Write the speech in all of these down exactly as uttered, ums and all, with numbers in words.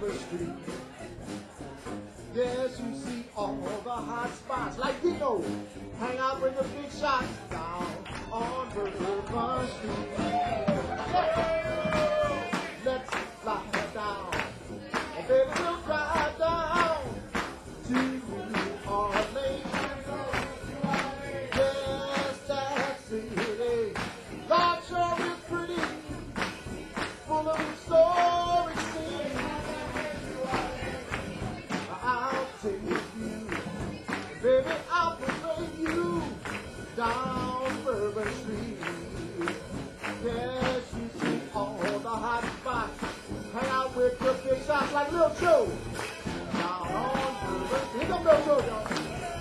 Bourbon Street. Yes, you see all the hot spots like Dino. Hang out with the big shots down on Bourbon Street. Let's fly down. And baby, we'll drive down to Orleans. Yes, that city. God sure is pretty, full of stories. I'll take you, baby, I'll parade you down Bourbon Street. Yes, you see all the hot spots. Hang out with your big shots like Lil Joe. Down on Bourbon Street. Here come Lil Joe, y'all.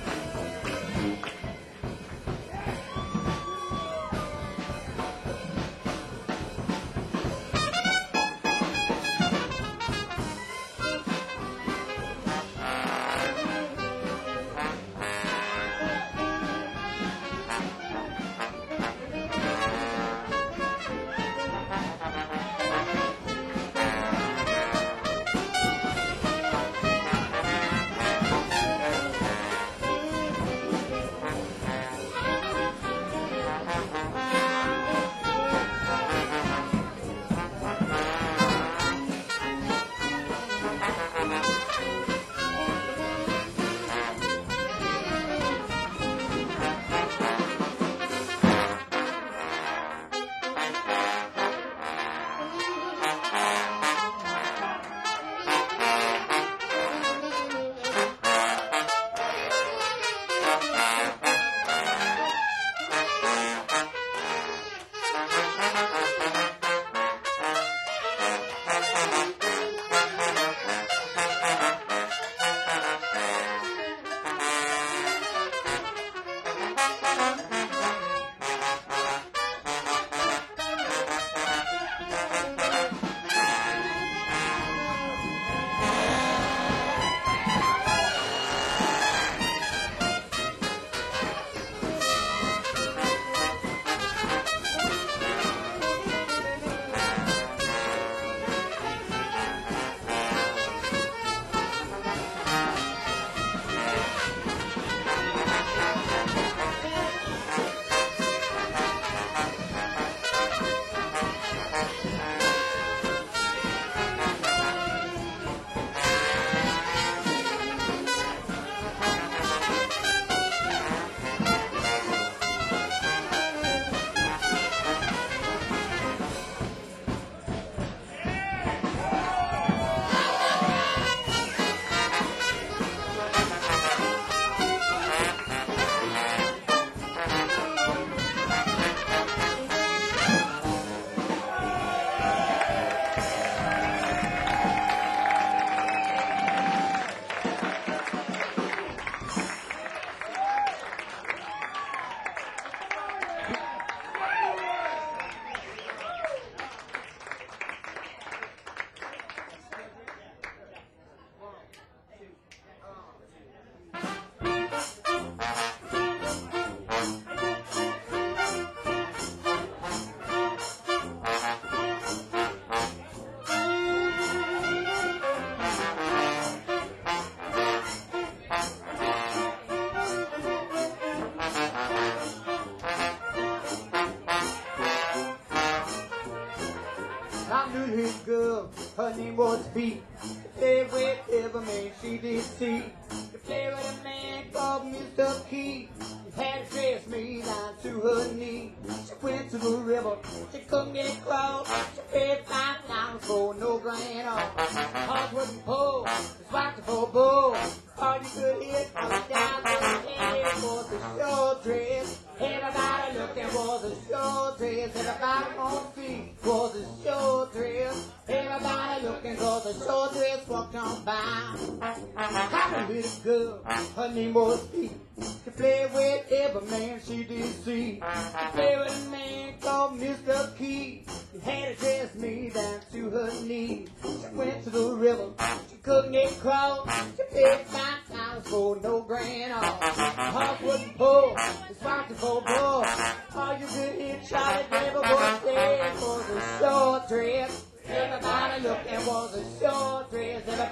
His girl, her name was B. Play with every man she did see. To play with a man called Mister Key. He had a dress made down to her knee. She went to the river, she couldn't get across. She paid five dollars for no grand off. Horse wouldn't pull, it's watching for a bull. All you could hear coming down the head was a short dress. Everybody looking was a short dress. Everybody on feet was a short dress. Everybody looking was a short dress walked on by. Had a little girl, her name was Pete. She played with every man she did see. She played with a man called Mister Key. He had a dress made down to her knees. She went to the river, she couldn't get across. She paid five dollars for no grand off. Horse wouldn't pull, it's watching for a bull. All you could hear Charlie Devil was there was a short dress. Everybody looking was a short dress. Everybody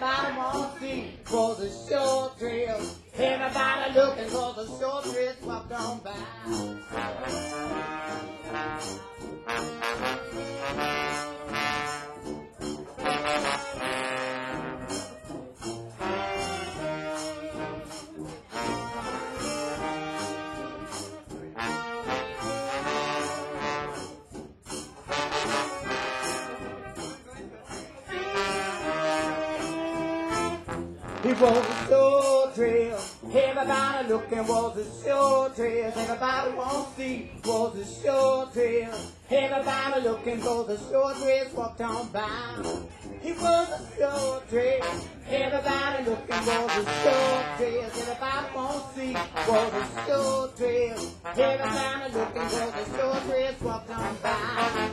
on by. It was a sure trail. Everybody looking was a sure trail. Everybody want to see was a sure trail. Everybody looking was a sure trail. Walked on by. It was a sure trail. Everybody looking was a sure trail. Everybody want to see was a sure trail. Everybody looking was a sure trail. Walked on by.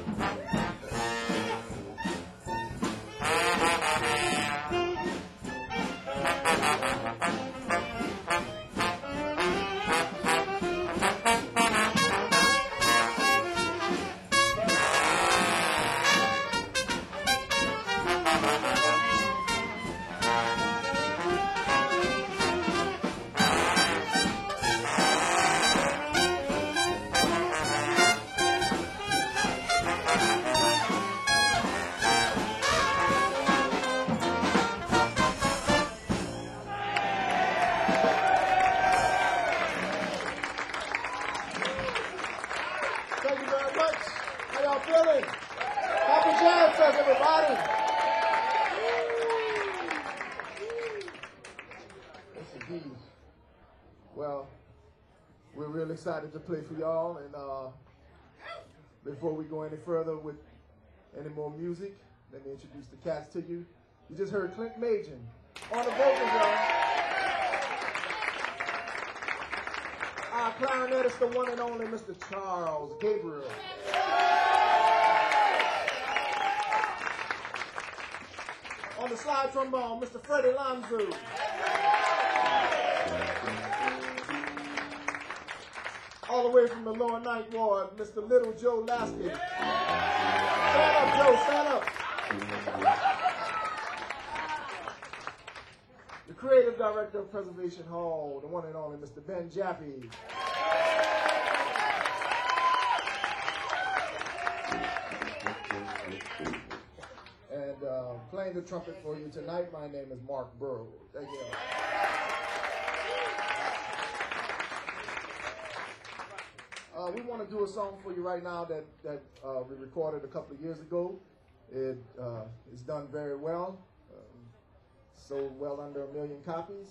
Thank you very much. How y'all feeling? Happy Jam Fest, everybody. Yes, indeed. Well, we're real excited to play for y'all. And uh, before we go any further with any more music, let me introduce the cats to you. You just heard Clint Majin on the vocals, y'all. Our clarinetist, the one and only Mister Charles Gabriel. On the slide trombone, Mister Freddie Lanzu. All the way from the Lower Ninth Ward, Mister Little Joe Lasky. Stand up, Joe, stand up. The creative director of Preservation Hall, the one and only Mister Ben Jaffe. And uh, playing the trumpet for you tonight, my name is Mark Burrow. Thank you. Uh, we want to do a song for you right now that, that uh, we recorded a couple of years ago. It uh, is done very well. Sold well under a million copies.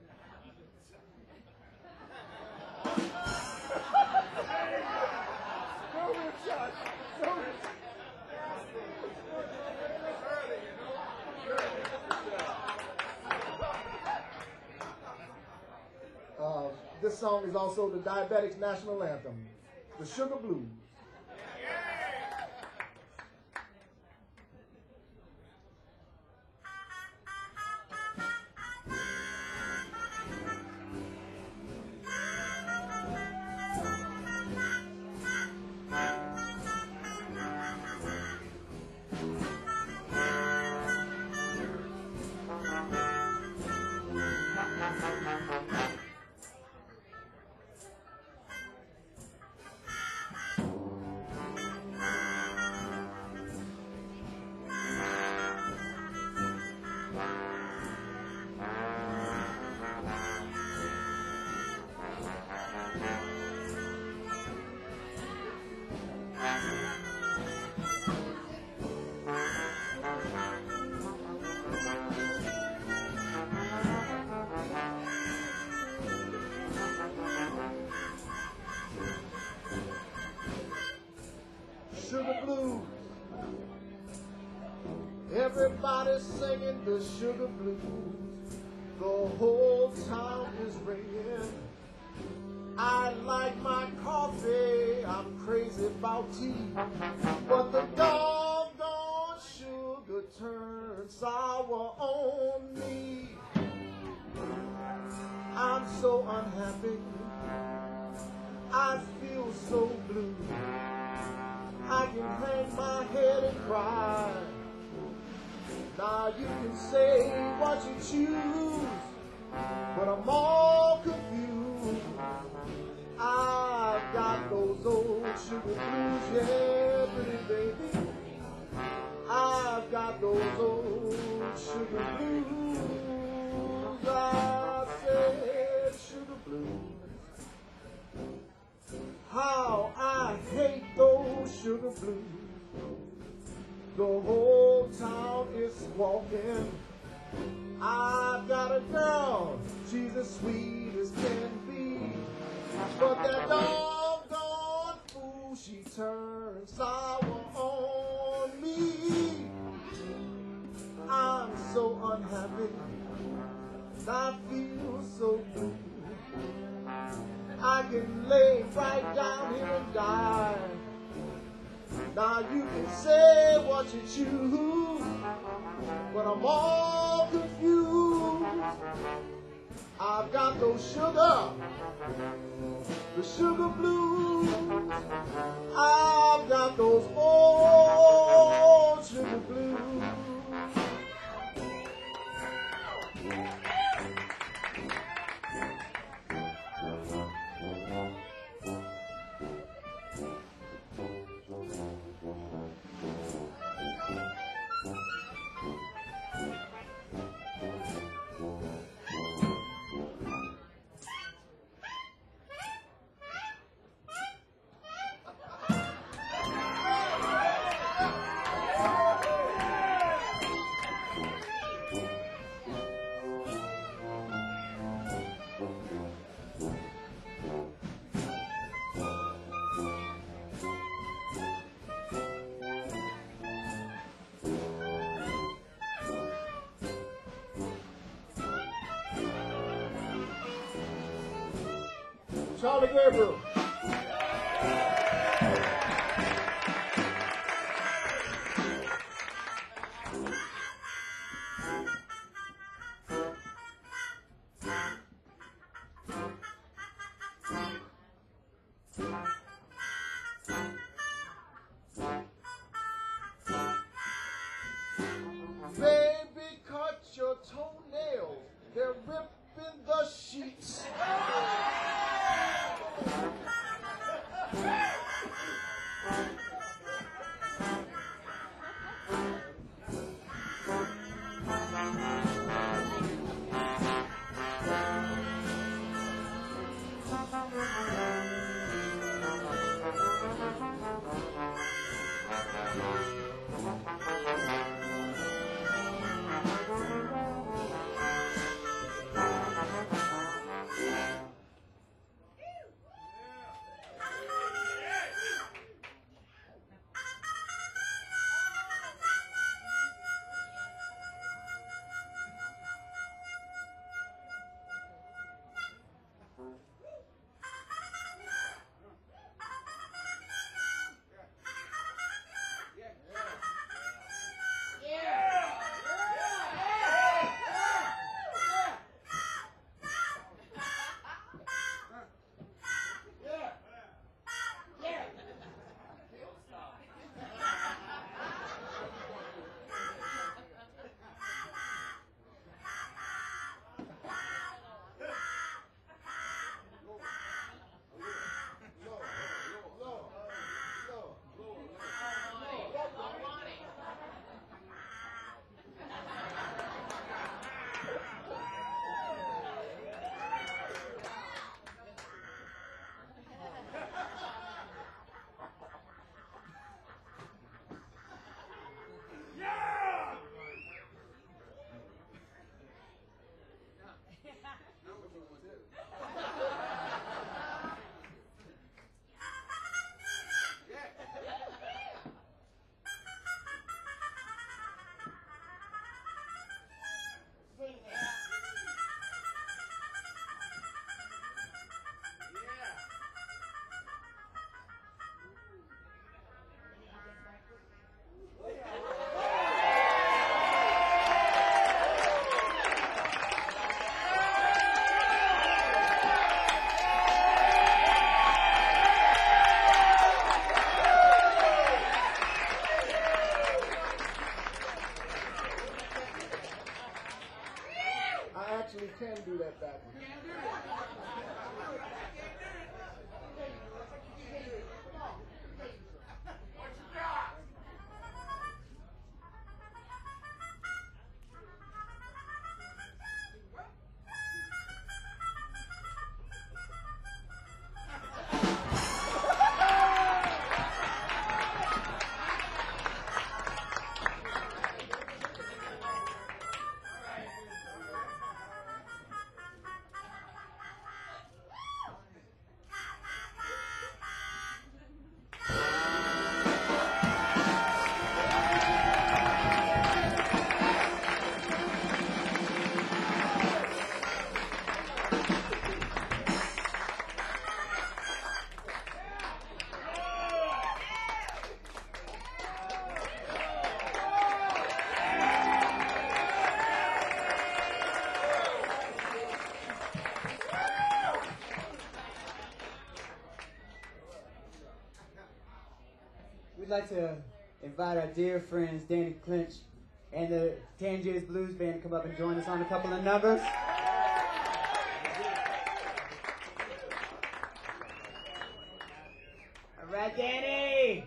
Uh, this song is also the Diabetics' national anthem, the Sugar Blues. Sugar Blues. Everybody's singing the Sugar Blues. The whole town is ringing. I like my coffee, I'm crazy about tea, but the doggone sugar turns sour on me. I'm so unhappy, I feel so blue. I can hang my head and cry. Now you can say what you choose, but I'm all confused. I those old sugar blues, yeah, pretty baby. I've got those old sugar blues. I said sugar blues. How I hate those sugar blues. The whole town is walking. I've got a girl, she's as sweet as can be. But that doggone fool, she turns sour on me. I'm so unhappy, I feel so blue. I can lay right down here and die. Now you can say what you choose, but I'm all confused. I've got those sugar, the sugar blues. I've got those old sugar blues. Charlie Gabriel. Baby, cut your toenails. They're ripping the sheets. we'd like to invite our dear friends Danny Clinch and the Tangiers Blues Band to come up and join us on a couple of numbers. All right, Danny!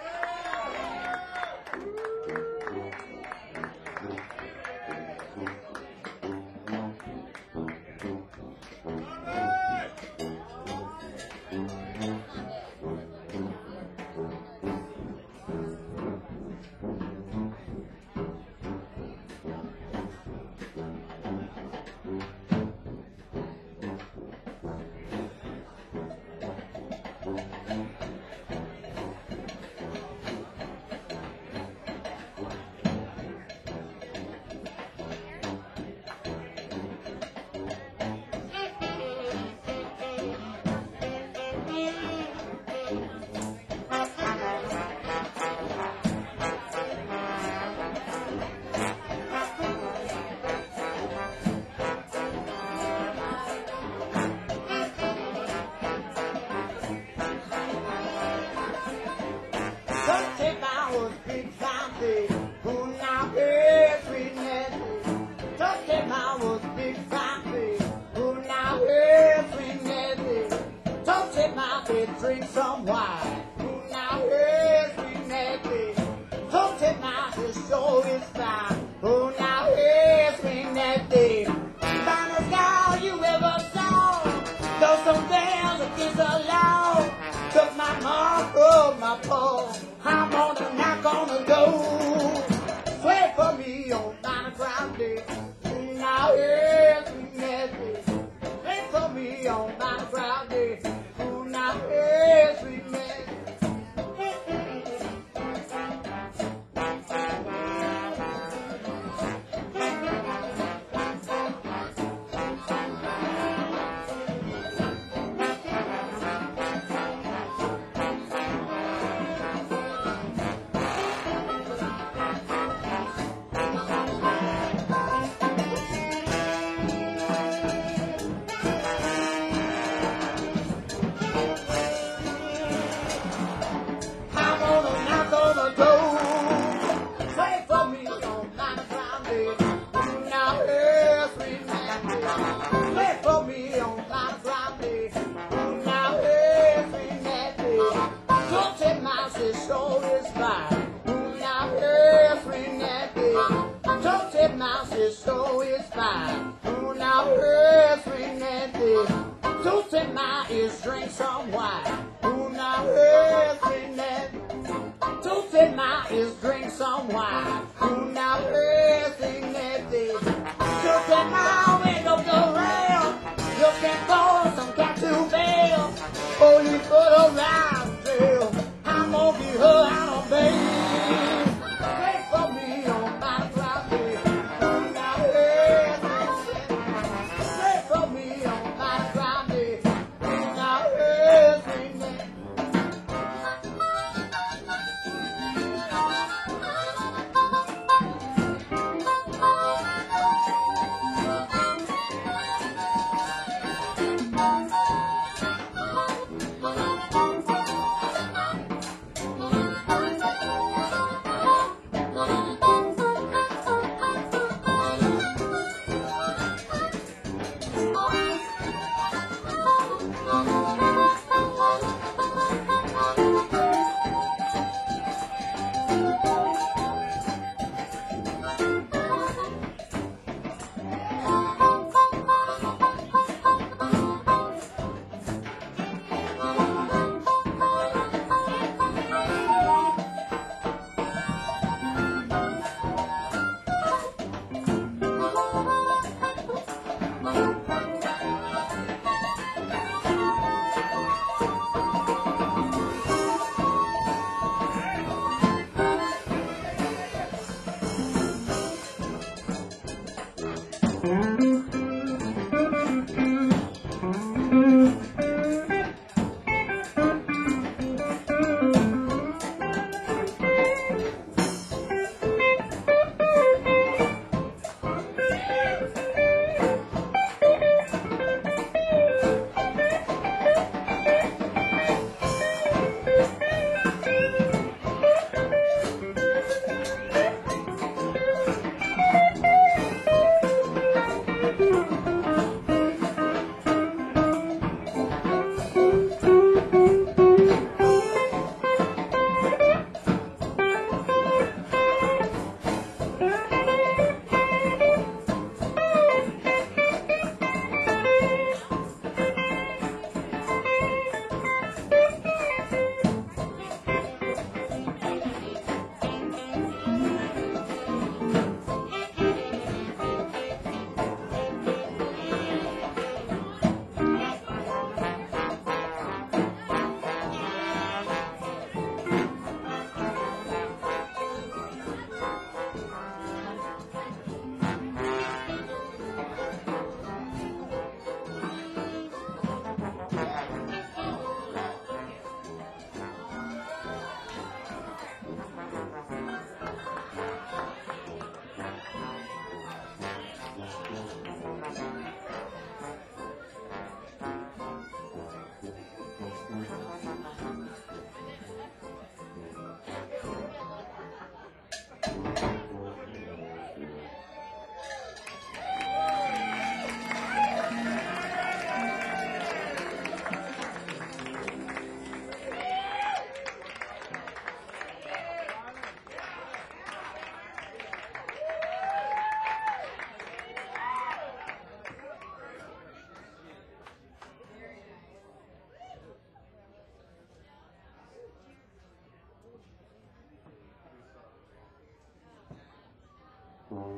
Drink some wine. Now here's sweet Nancy. Don't take my show is fine. Oh, now here's sweet Nancy. Finest gal you ever saw. Though some damn against the law. Took my mom from my paw. I'm gonna knock on the door. Swear for me on nine o'clock day. Now here's sweet Nancy. Swear for me on nine o'clock day. Now here's sweet Nancy.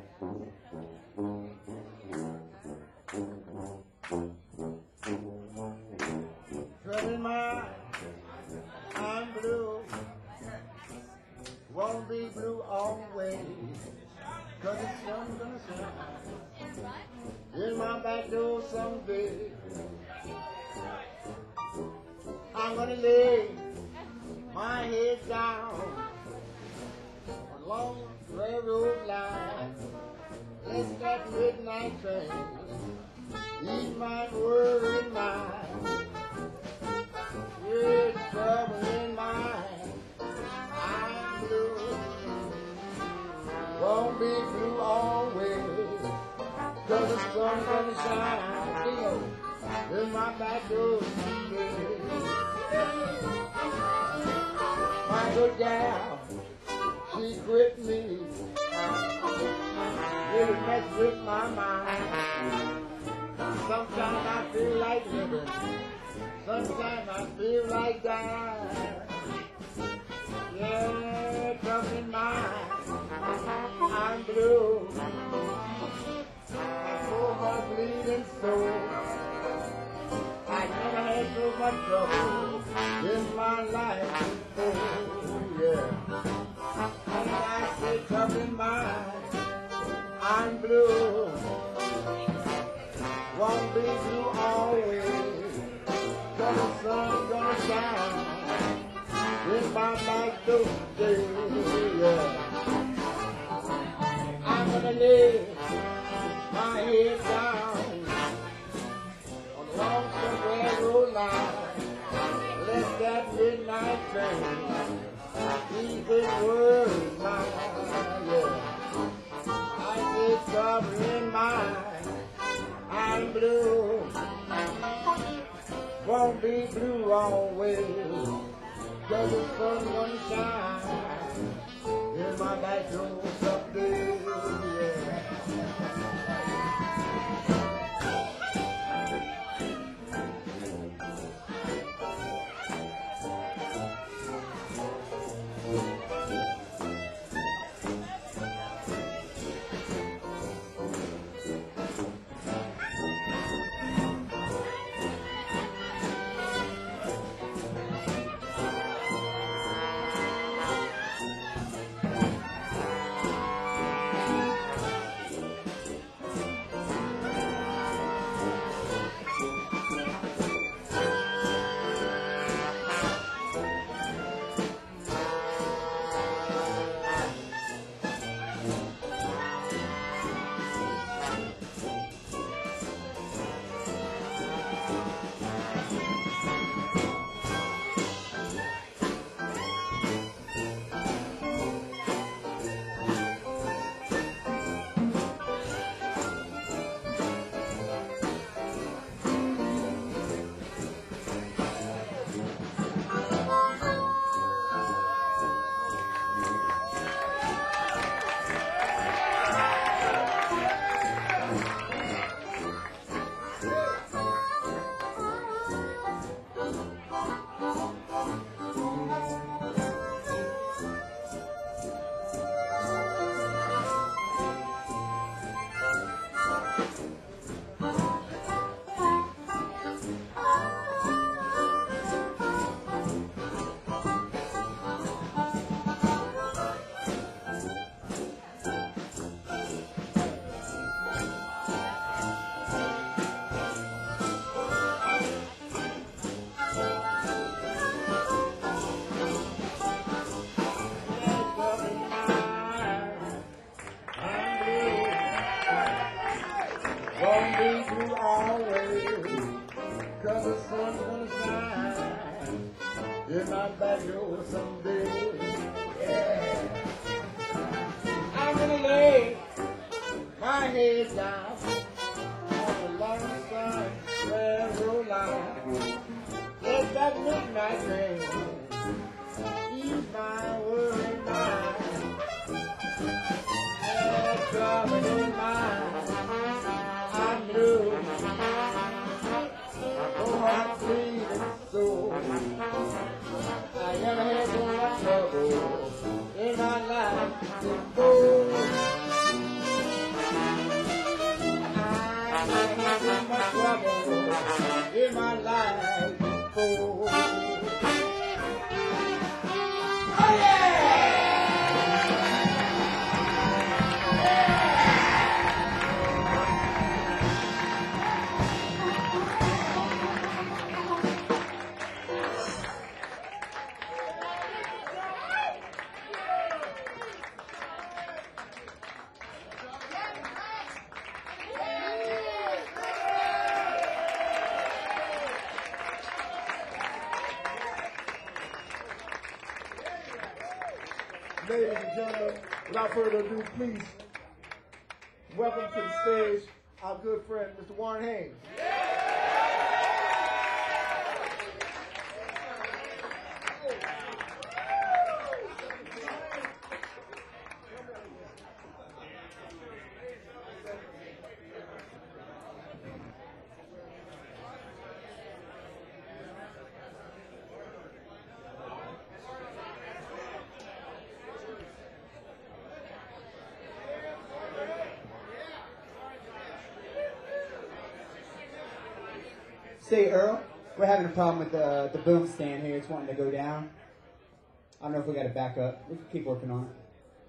Trouble in my, I'm blue. Won't be blue always. Cause the sun's gonna shine in my back door someday. I'm gonna lay my head down along the railroad line. Let that midnight train ease my worried mind. With trouble in mind, I'm blue. Won't be blue always, cause the sun's gonna shine in my back door someday. My good gal, she quit me, really messed with my mind. Sometimes I feel like living, sometimes I feel like dying. Yeah, trouble in mind, I'm blue. My poor heart bleeding so. I never had so much trouble in my life before, yeah. And I say trouble in mind, I'm blue. Won't be blue always, cause the sun's gonna shine in my back door today, yeah. I'm gonna lay my head down on the lonesome railroad line. Let that midnight train ease this world mine, yeah. I say trouble in mind, I'm blue. Won't be blue always, cause the sun's gonna shine in my back door someday, yeah. Won't be blue always, cause the sun's gonna shine in my back door someday, yeah. I'm gonna lay my head down on the lonesome railroad line. Let that midnight rain ease my worried mind. Yeah, trouble in mind, I'm blue. Oh, I'm bleeding so. I never had so much trouble in my life before. Ladies and gentlemen, without further ado, please welcome to the stage our good friend, Mister Warren Haynes. Say, Earl, we're having a problem with the, the boom stand here. It's wanting to go down. I don't know if we got to back up. We can keep working on it.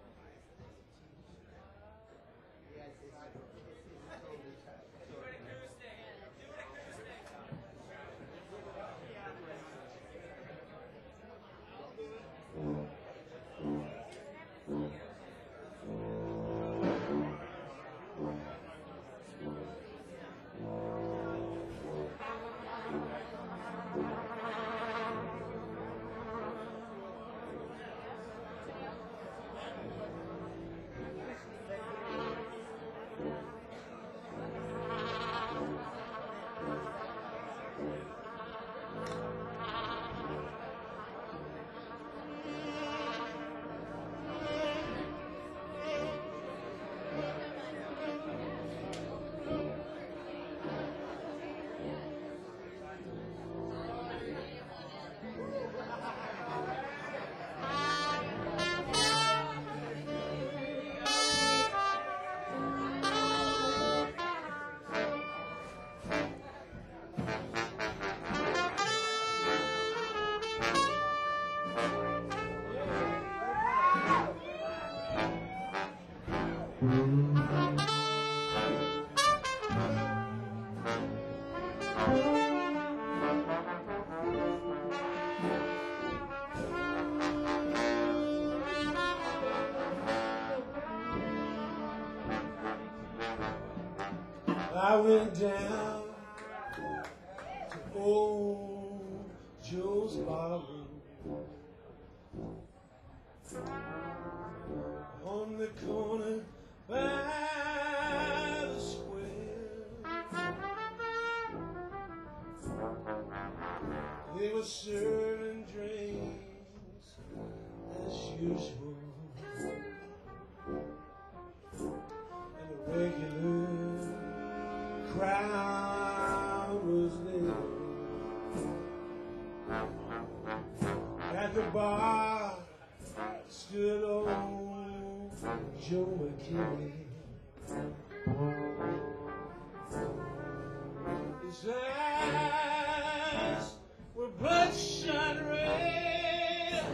I went down to old Joe's barroom on the corner by the square. They were serving drinks as usual, and the regular crowd was there. At the bar stood old Joe McKinney. His eyes were bloodshot red,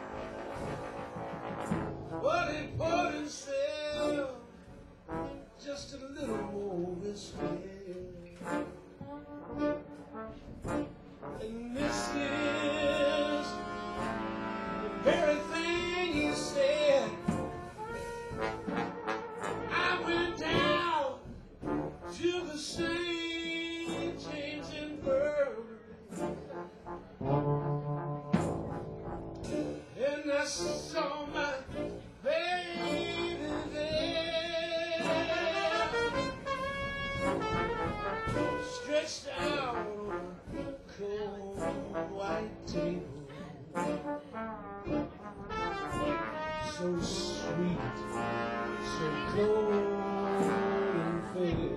but he poured himself just a little more whiskey. And this is the very thing he said. I went down to the Saint James Infirmary, and I saw my baby there, stretched out on a cold white table, so sweet, so cold and fair.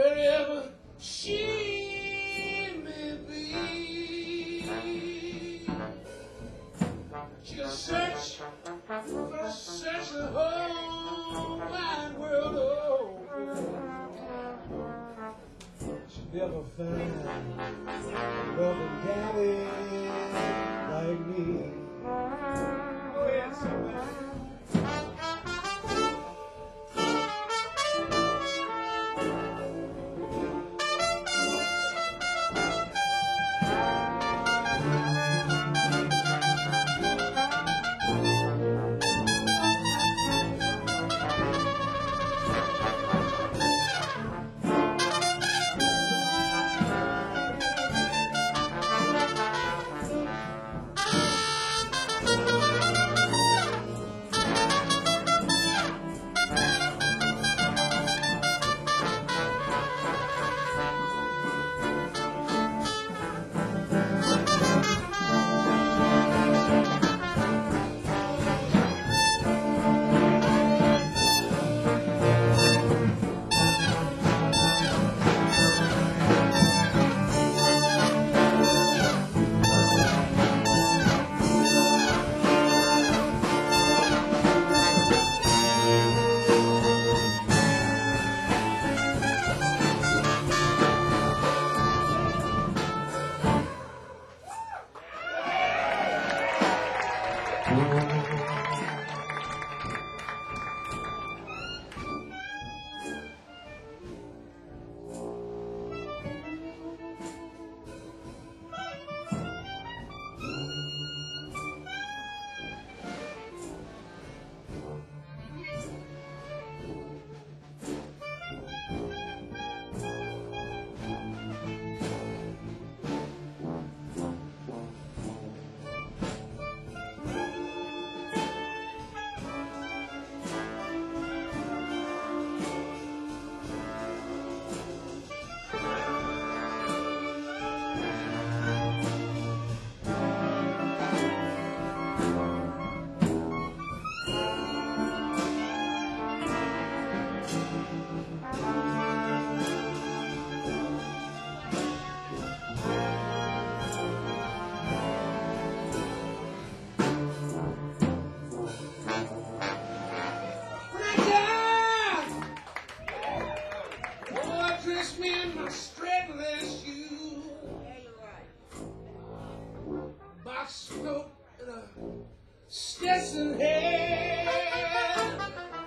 Wherever she may be, find a loving daddy like me. Go ahead, somebody. Stetson head,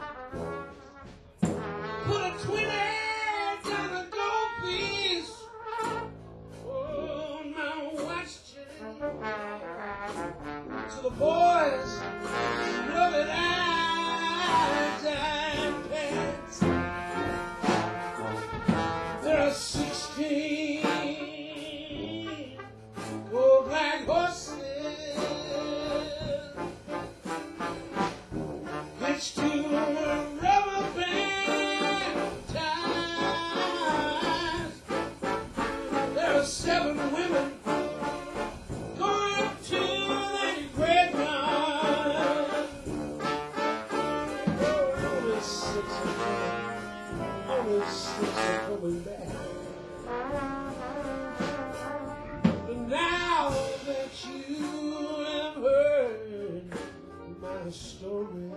put a twenty down a gold piece on my watch chain. To the boys, love it eyes and pants. There are sixteen gold black horses. To rubber band ties. There are seven women going to the graveyard. Oh, only six of them, only six are coming back. But now that you have heard my story,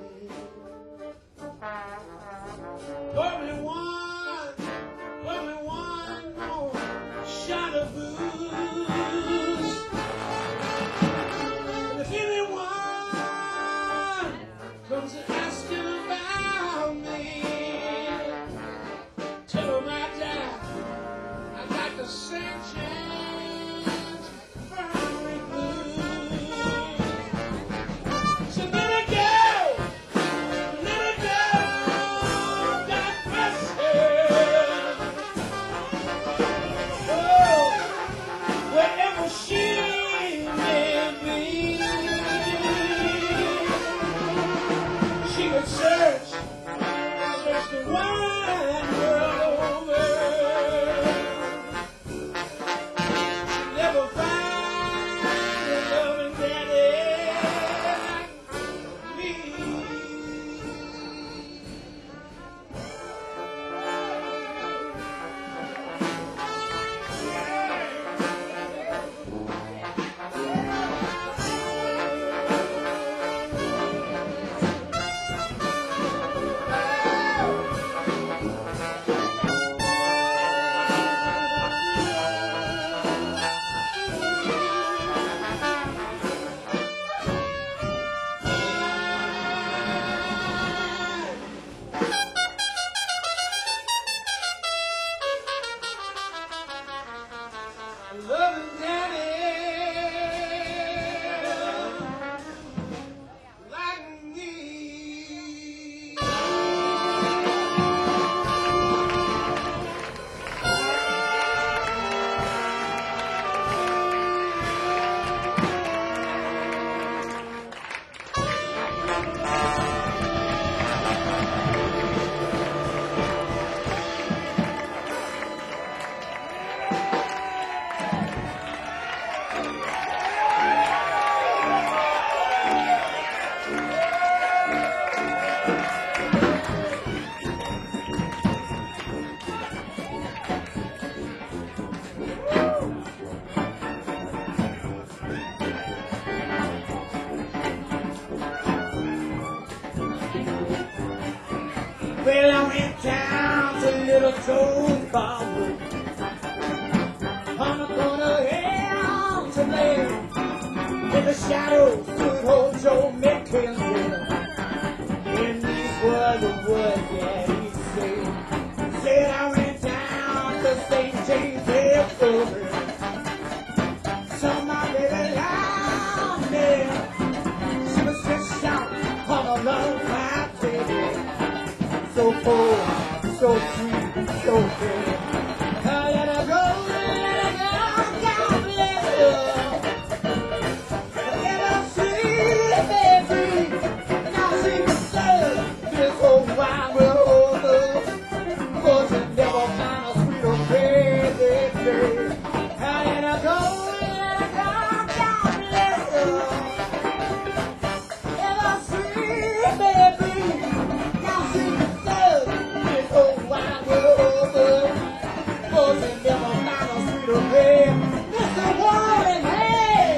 only one, only one more shot of booze. And if anyone comes asking about me, tell them I died. I got the same chance for hungry blues. So let it go, let it go, God bless her. Oh, wherever she may be, she would search, search the wide world over. She'd never find a loving daddy like me. loving daddy like me. Well, I went down to Little Joe's Barber on the corner hill to lay. In the shadows stood old Joe McKenzie, and these were the words that he said. Said I went down to Saint James Airport, saw my baby lying there. She was stretched out on a long white table. So cold, so sweet, so fair. I let her go, let her go, God bless her. Let her sleep, baby. Now she can serve this whole wide world over. For she never find a sweeter baby, baby. I let her go, let her go, God bless her. Let her sleep, baby. Now she can Mister Warren, hey!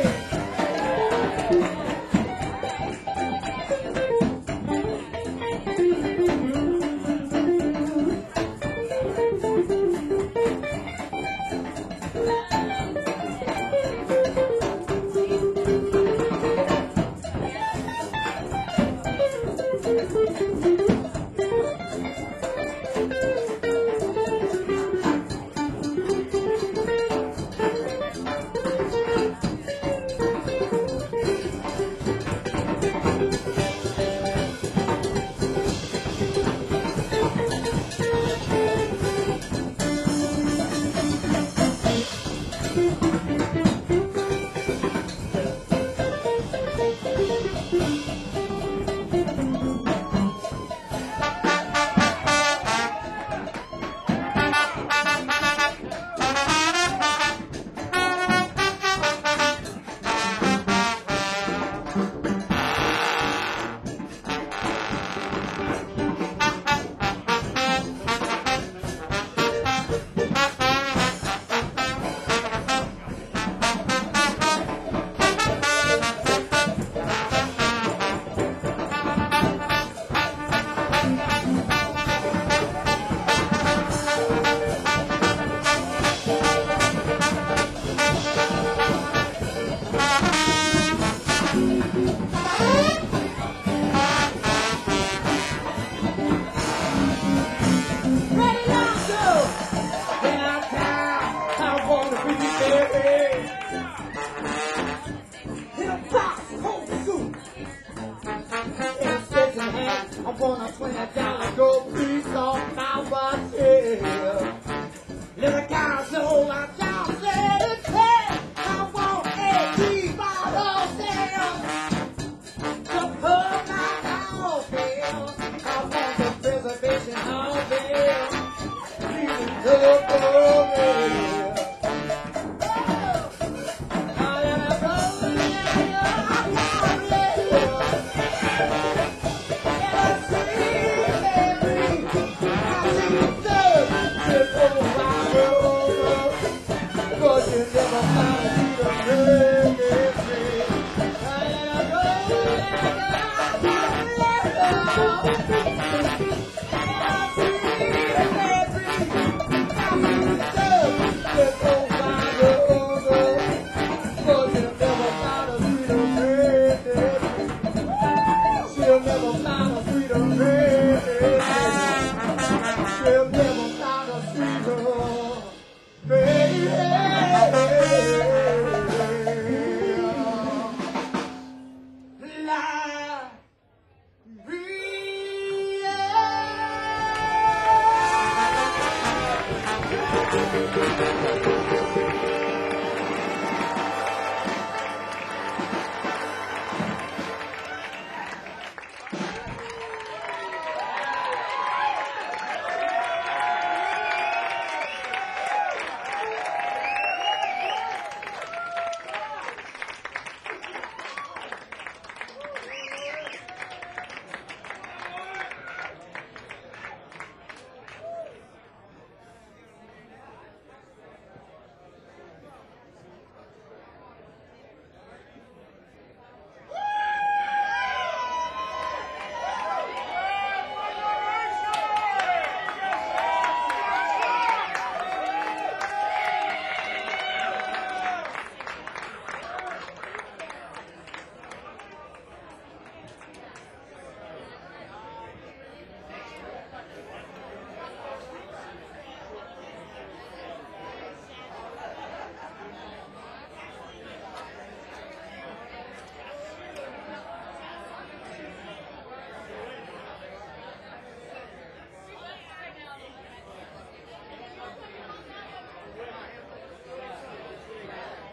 Ready now, go! When I die, I wanna be there.